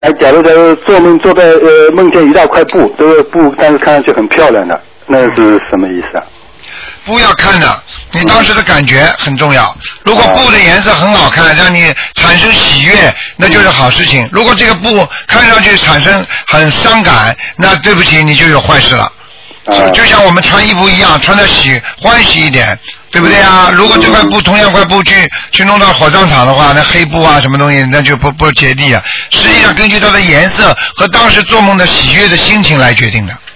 假如做梦做在梦见一大块布，这个布但是看上去很漂亮的，那是什么意思啊？ 不要看的，你当时的感觉很重要。如果布的颜色很好看，让你产生喜悦，那就是好事情。如果这个布看上去产生很伤感，那对不起，你就有坏事了。就像我们穿衣服一样，穿得欢喜一点，对不对啊？如果这块布同样块布去弄到火葬场的话，那黑布啊什么东西，那就不接地啊。实际上根据它的颜色和当时做梦的喜悦的心情来决定的。